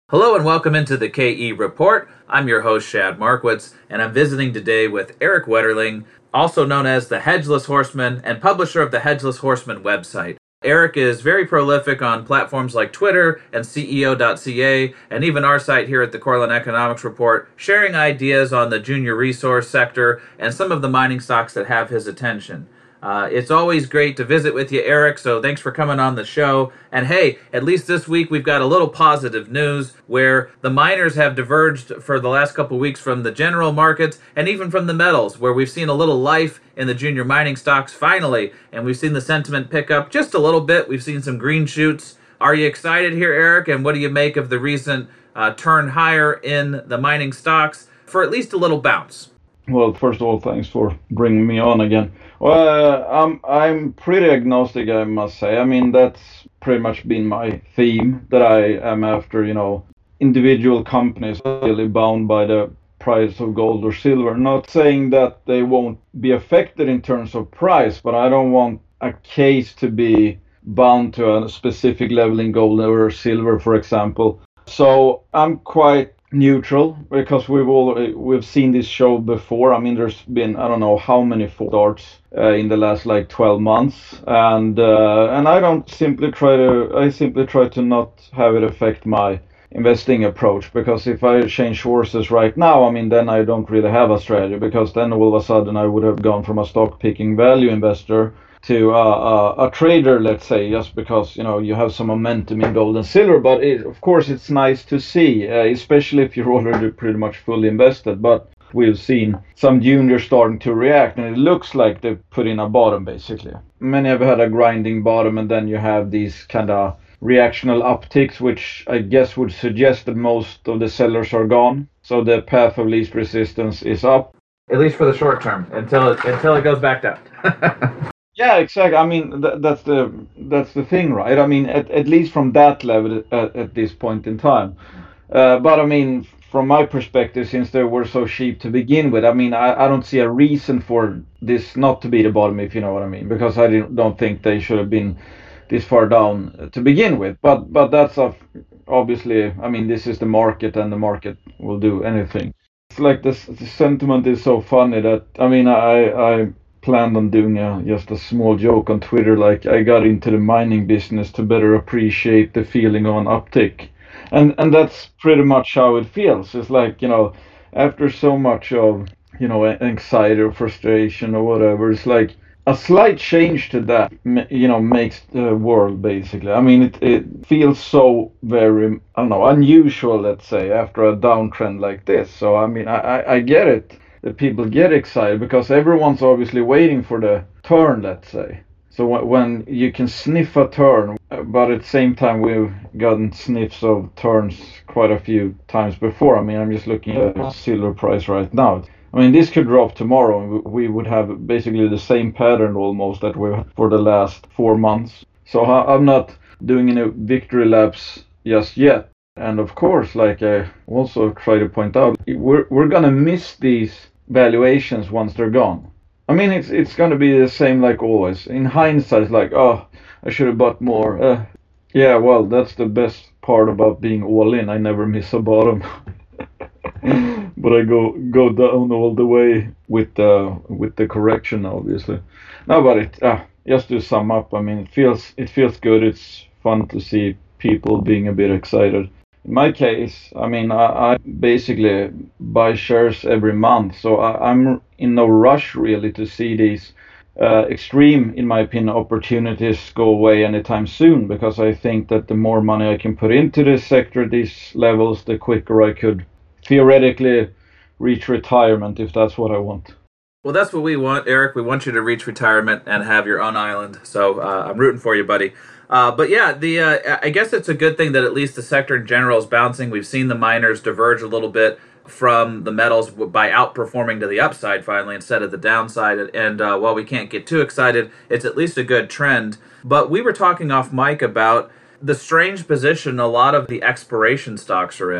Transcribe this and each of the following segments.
Hello and welcome into the KE Report. I'm your host, Shad Markwitz, and I'm visiting today with Eric Wetterling, also known as the Hedgeless Horseman and publisher of the Hedgeless Horseman website. Eric is very prolific on platforms like Twitter and CEO.ca, and even our site here at the Cortland Economics Report, sharing ideas on the junior resource sector and some of the mining stocks that have his attention. It's always great to visit with you, Eric, so thanks for coming on the show. And hey, at least this week we've got a little positive news where the miners have diverged for the last couple weeks from the general markets and even from the metals, where we've seen a little life in the junior mining stocks finally, and we've seen the sentiment pick up just a little bit. We've seen some green shoots. Are you excited here, Eric? And what do you make of the recent turn higher in the mining stocks for at least a little bounce? Well, first of all, thanks for bringing me on again. Well, I'm pretty agnostic, I must say. I mean, that's pretty much been my theme, that I am after, individual companies really bound by the price of gold or silver. Not saying that they won't be affected in terms of price, but I don't want a case to be bound to a specific level in gold or silver, for example. So I'm quite neutral because we've seen this show before. I mean, there's been I don't know how many starts in the last 12 months, and I simply try to not have it affect my investing approach, because if I change horses right now, I mean, then I don't really have a strategy, because then all of a sudden I would have gone from a stock picking value investor to a trader, let's say, just because you have some momentum in gold and silver. But of course it's nice to see, especially if you're already pretty much fully invested. But we've seen some juniors starting to react, and it looks like they've put in a bottom basically. Many have had a grinding bottom, and then you have these kind of reactional upticks, which I guess would suggest that most of the sellers are gone. So the path of least resistance is up, at least for the short term, until it goes back down. Yeah, exactly. I mean, that's the thing, right? I mean, at least from that level at this point in time. But I mean, from my perspective, since they were so cheap to begin with, I mean, I don't see a reason for this not to be the bottom, if you know what I mean, because I don't think they should have been this far down to begin with. But that's obviously, I mean, this is the market, and the market will do anything. It's like the sentiment is so funny that, I mean, I planned on doing just a small joke on Twitter, like I got into the mining business to better appreciate the feeling of an uptick, and that's pretty much how it feels. It's like, after so much of anxiety or frustration or whatever, it's like a slight change to that makes the world basically. I mean, it feels so very, I don't know, unusual, let's say, after a downtrend like this. So I mean, I get it that people get excited, because everyone's obviously waiting for the turn, let's say. So when you can sniff a turn, but at the same time we've gotten sniffs of turns quite a few times before. I mean, I'm just looking at the silver price right now. I mean, this could drop tomorrow, and we would have basically the same pattern almost that we've had for the last 4 months. So I'm not doing any victory laps just yet. And of course, like I also try to point out, we're gonna miss these valuations once they're gone. I mean, it's going to be the same like always. In hindsight, it's like, oh, I should have bought more. Yeah, well, that's the best part about being all in. I never miss a bottom. But I go down all the way with the correction, obviously. No, but just to sum up, I mean, it feels good. It's fun to see people being a bit excited. In my case, I mean, I basically buy shares every month, so I'm in no rush really to see these extreme, in my opinion, opportunities go away anytime soon, because I think that the more money I can put into this sector, these levels, the quicker I could theoretically reach retirement, if that's what I want. Well, that's what we want, Eric. We want you to reach retirement and have your own island. So I'm rooting for you, buddy. But yeah, I guess it's a good thing that at least the sector in general is bouncing. We've seen the miners diverge a little bit from the metals by outperforming to the upside finally instead of the downside. And while we can't get too excited, it's at least a good trend. But we were talking off mic about the strange position a lot of the exploration stocks are in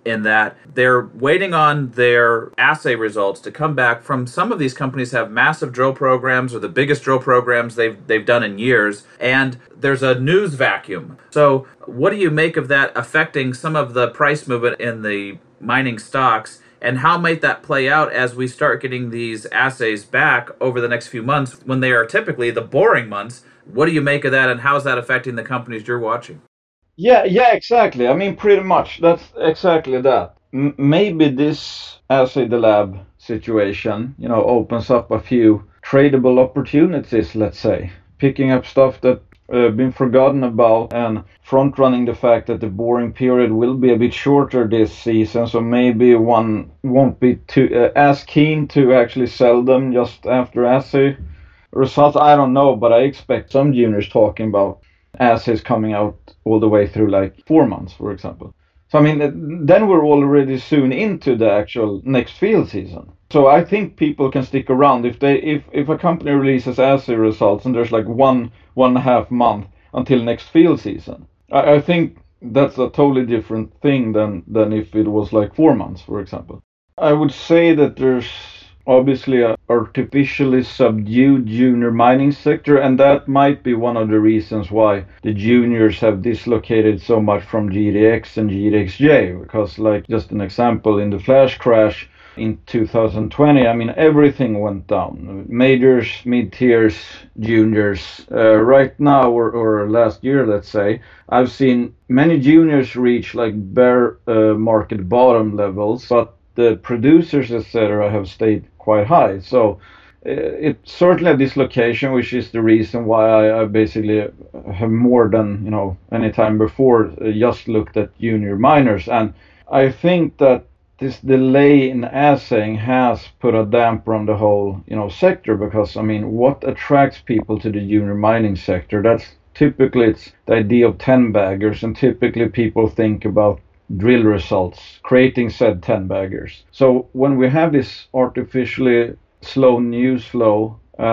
in that they're waiting on their assay results to come back from some of these companies have massive drill programs or the biggest drill programs they've done in years, and there's a news vacuum. So what do you make of that affecting some of the price movement in the mining stocks, and how might that play out as we start getting these assays back over the next few months when they are typically the boring months? What do you make of that, and how is that affecting the companies you're watching? Yeah, exactly. I mean, pretty much. That's exactly that. Maybe this assay the lab situation, opens up a few tradable opportunities, let's say. Picking up stuff that been forgotten about and front running the fact that the boring period will be a bit shorter this season, so maybe one won't be too as keen to actually sell them just after assay results. I don't know, but I expect some juniors talking about assays coming out all the way through like 4 months, for example. So I mean, then we're already soon into the actual next field season. So I think people can stick around if a company releases assay results and there's like one and a half month until next field season. I think that's a totally different thing than if it was like 4 months, for example. I would say that there's obviously a artificially subdued junior mining sector, and that might be one of the reasons why the juniors have dislocated so much from GDX and GDXJ, because like just an example, in the flash crash in 2020, I mean, everything went down. Majors, mid-tiers, juniors. Right now, or last year, let's say, I've seen many juniors reach like bear market bottom levels, but the producers, etc., have stayed quite high. So it's certainly a dislocation, which is the reason why I basically have more than any time before just looked at junior miners. And I think that this delay in assaying has put a damper on the whole sector, because I mean, what attracts people to the junior mining sector? That's typically it's the idea of 10 baggers, and typically people think about drill results, creating said 10 baggers. So when we have this artificially slow news flow,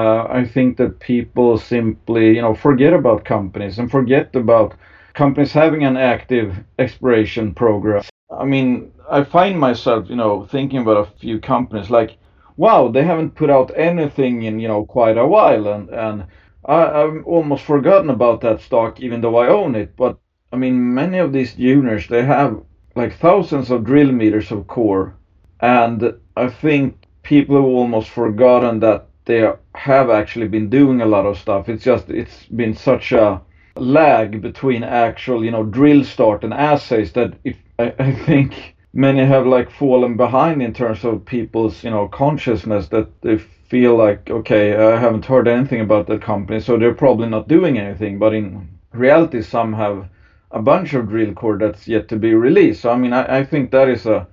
I think that people simply, forget about companies and forget about companies having an active exploration program. I mean, I find myself, thinking about a few companies like, wow, they haven't put out anything in, quite a while, and I've almost forgotten about that stock, even though I own it. But I mean, many of these juniors, they have like thousands of drill meters of core, and I think people have almost forgotten that they have actually been doing a lot of stuff. It's been such a lag between actual, drill start and assays that if I think many have like fallen behind in terms of people's, consciousness, that they feel like, okay, I haven't heard anything about that company, so they're probably not doing anything. But in reality, some have a bunch of drill core that's yet to be released. So I mean, I think that is a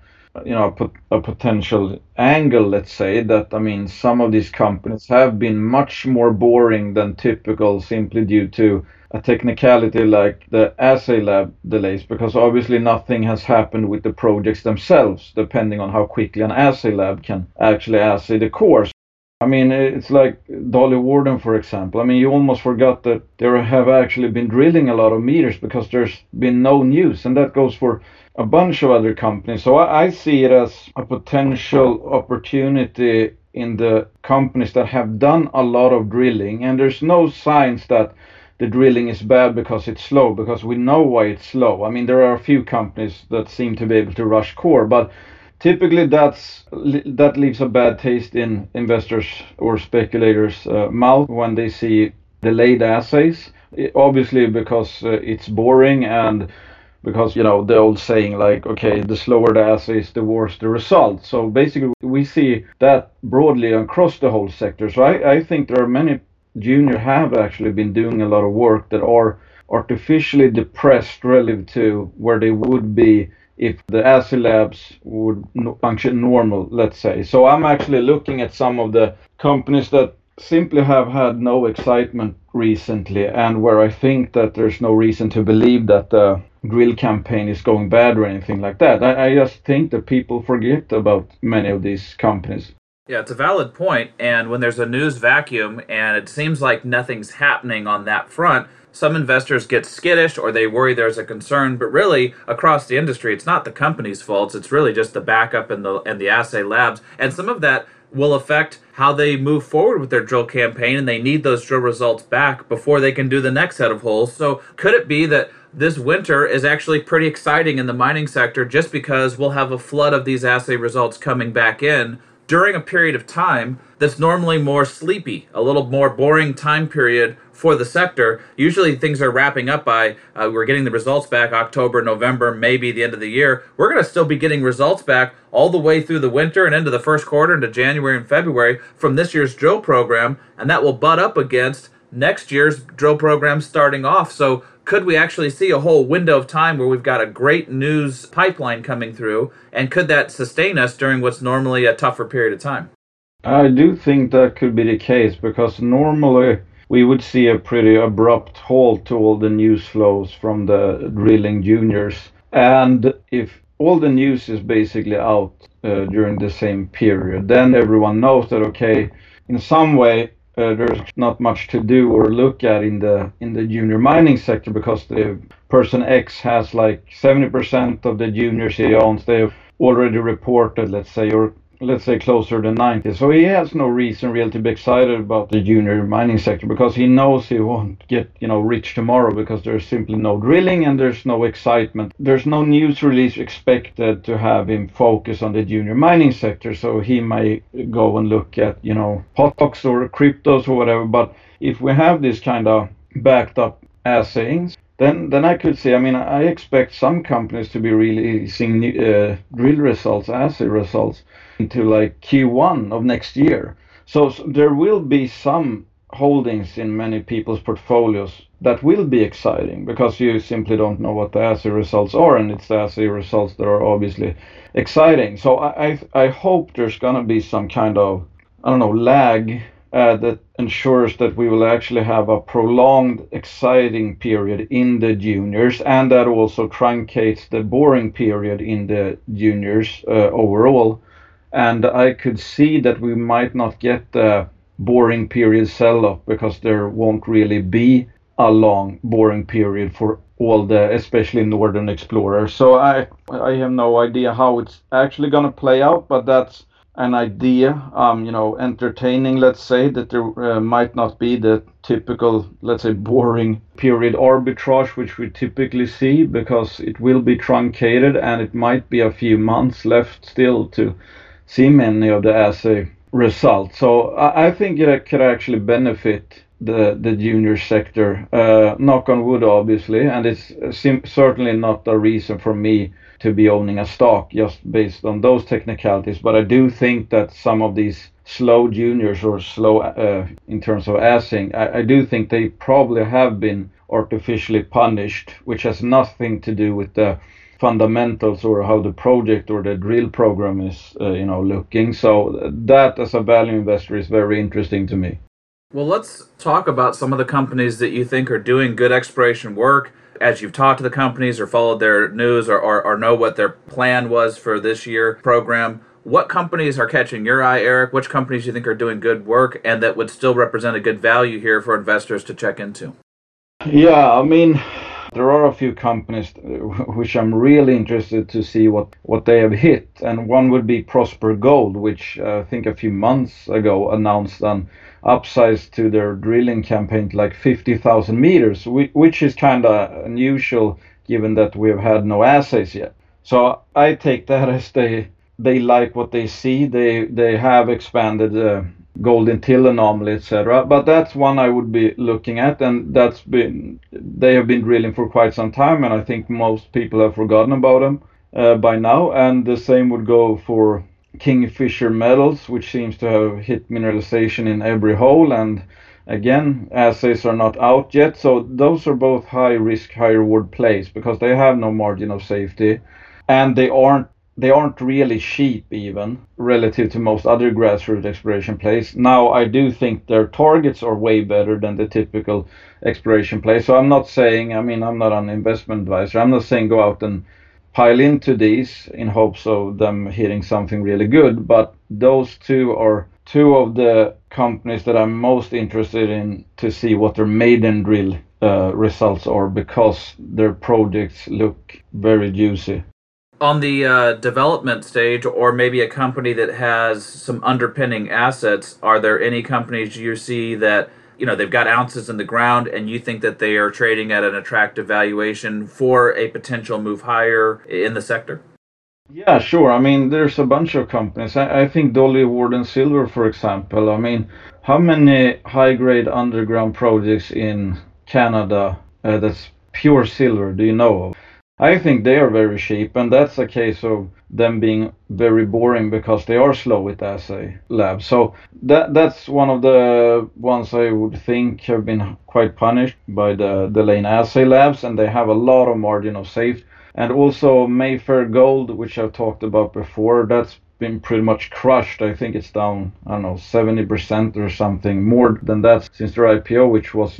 potential angle, let's say, that I mean, some of these companies have been much more boring than typical simply due to a technicality like the assay lab delays, because obviously nothing has happened with the projects themselves, depending on how quickly an assay lab can actually assay the cores. I mean, it's like Dolly Warden, for example. I mean, you almost forgot that there have actually been drilling a lot of meters because there's been no news, and that goes for a bunch of other companies. So I see it as a potential opportunity in the companies that have done a lot of drilling, and there's no signs that the drilling is bad because it's slow, because we know why it's slow. I mean, there are a few companies that seem to be able to rush core, but typically that leaves a bad taste in investors or speculators' mouth when they see delayed assays. Obviously, because it's boring, and because the old saying like, okay, the slower the assays, the worse the result. So basically, we see that broadly across the whole sector. So I think there are many junior have actually been doing a lot of work that are artificially depressed relative to where they would be if the assay labs would function normal, let's say. So I'm actually looking at some of the companies that simply have had no excitement recently, and where I think that there's no reason to believe that the drill campaign is going bad or anything like that. I just think that people forget about many of these companies. Yeah, it's a valid point. And when there's a news vacuum and it seems like nothing's happening on that front, some investors get skittish or they worry there's a concern, but really across the industry, it's not the company's faults. It's really just the backup and the assay labs. And some of that will affect how they move forward with their drill campaign, and they need those drill results back before they can do the next set of holes. So could it be that this winter is actually pretty exciting in the mining sector just because we'll have a flood of these assay results coming back in during a period of time that's normally more sleepy, a little more boring time period for the sector? Usually things are wrapping up by, we're getting the results back October, November, maybe the end of the year. We're going to still be getting results back all the way through the winter and into the first quarter, into January and February from this year's drill program, and that will butt up against next year's drill program starting off. So could we actually see a whole window of time where we've got a great news pipeline coming through, and could that sustain us during what's normally a tougher period of time? I do think that could be the case, because normally we would see a pretty abrupt halt to all the news flows from the drilling juniors. And if all the news is basically out during the same period, then everyone knows that, okay, in some way, there's not much to do or look at in the junior mining sector, because the person X has like 70% of the juniors he owns. They've already reported, let's say closer to 90. So he has no reason really to be excited about the junior mining sector, because he knows he won't get rich tomorrow, because there's simply no drilling and there's no excitement. There's no news release expected to have him focus on the junior mining sector. So he might go and look at hot stocks or cryptos or whatever. But if we have this kind of backed up assayings, then I could say, I expect some companies to be releasing drill results, assay results, into like Q1 of next year. So there will be some holdings in many people's portfolios that will be exciting, because you simply don't know what the assay results are, and it's the assay results that are obviously exciting. So I hope there's going to be some kind of, lag that ensures that we will actually have a prolonged, exciting period in the juniors, and that also truncates the boring period in the juniors overall. And I could see that we might not get the boring period sell-off, because there won't really be a long boring period for all the, especially northern explorers. So I have no idea how it's actually going to play out, but that's an idea, entertaining, let's say, that there might not be the typical, let's say, boring period arbitrage, which we typically see, because it will be truncated, and it might be a few months left still to see many of the assay results. So I think it could actually benefit the junior sector, knock on wood, obviously, and it's certainly not a reason for me to be owning a stock just based on those technicalities. But I do think that some of these slow juniors, or slow in terms of assaying, I do think they probably have been artificially punished, which has nothing to do with the fundamentals or how the project or the drill program is looking. So that, as a value investor, is very interesting to me. Well, let's talk about some of the companies that you think are doing good exploration work. As you've talked to the companies or followed their news, or know what their plan was for this year program, what companies are catching your eye, Eric? Which companies do you think are doing good work and that would still represent a good value here for investors to check into? Yeah, there are a few companies which I'm really interested to see what they have hit. And one would be Prosper Gold, which I think a few months ago announced an upsize to their drilling campaign to like 50,000 meters, which is kind of unusual given that we've had no assays yet. So I take that as they like what they see. They have expanded golden till anomaly, etc. But that's one I would be looking at, and they have been drilling for quite some time, and I think most people have forgotten about them by now. And the same would go for Kingfisher Metals, which seems to have hit mineralization in every hole, and again, assays are not out yet. So those are both high risk, high reward plays, because they have no margin of safety, and they aren't really cheap even relative to most other grassroots exploration plays. Now, I do think their targets are way better than the typical exploration play. So I'm not saying, I'm not an investment advisor. I'm not saying go out and pile into these in hopes of them hitting something really good. But those two are two of the companies that I'm most interested in to see what their maiden drill results are because their projects look very juicy. On the development stage, or maybe a company that has some underpinning assets, are there any companies you see that they've got ounces in the ground and you think that they are trading at an attractive valuation for a potential move higher in the sector? Yeah, sure. I mean, there's a bunch of companies. I think Dolly Warden Silver, for example. I mean, how many high-grade underground projects in Canada that's pure silver do you know of? I think they are very cheap, and that's a case of them being very boring because they are slow with assay labs. So that's one of the ones I would think have been quite punished by the Lane assay labs, and they have a lot of margin of safety. And also Mayfair Gold, which I've talked about before, that's been pretty much crushed. I think it's down, I don't know, 70% or something more than that since their IPO, which was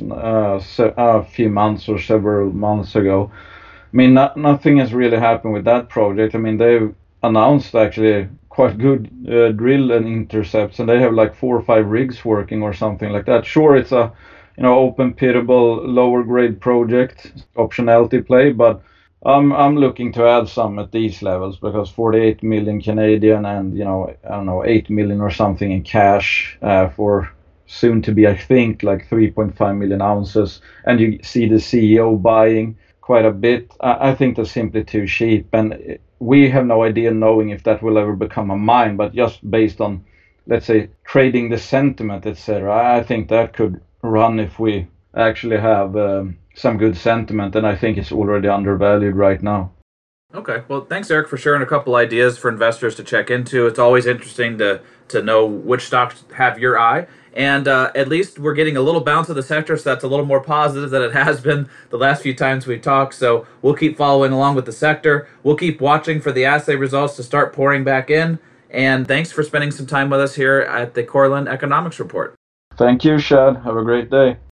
a few months or several months ago. I mean, nothing has really happened with that project. I mean, they've announced actually quite good drill and intercepts, and they have like 4 or 5 rigs working or something like that. Sure, it's a open pitable lower grade project, optionality play, but I'm looking to add some at these levels because 48 million Canadian and I don't know 8 million or something in cash for soon to be I think like 3.5 million ounces, and you see the CEO buying quite a bit. I think that's simply too cheap, and we have no idea knowing if that will ever become a mine. But just based on, let's say, trading the sentiment, etc., I think that could run if we actually have some good sentiment, and I think it's already undervalued right now. Okay. Well, thanks, Eric, for sharing a couple ideas for investors to check into. It's always interesting to know which stocks have your eye. And at least we're getting a little bounce of the sector, so that's a little more positive than it has been the last few times we've talked. So we'll keep following along with the sector. We'll keep watching for the assay results to start pouring back in. And thanks for spending some time with us here at the Corlin Economics Report. Thank you, Shad. Have a great day.